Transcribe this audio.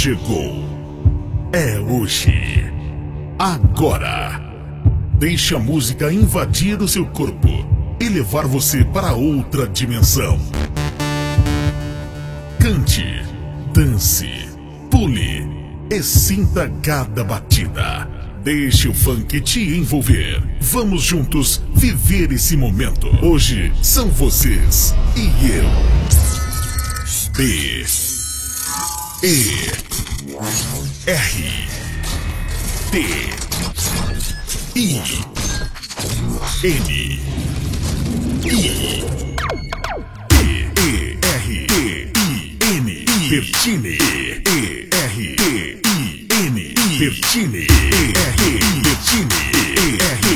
chegou. É hoje. Agora. Deixe a música invadir o seu corpo e levar você para outra dimensão. Cante, dance, pule e sinta cada batida. Deixe o funk te envolver. Vamos juntos viver esse momento. Hoje são vocês e eu. B E R T I N I Bertine. Bertine. Bertine. Bertine.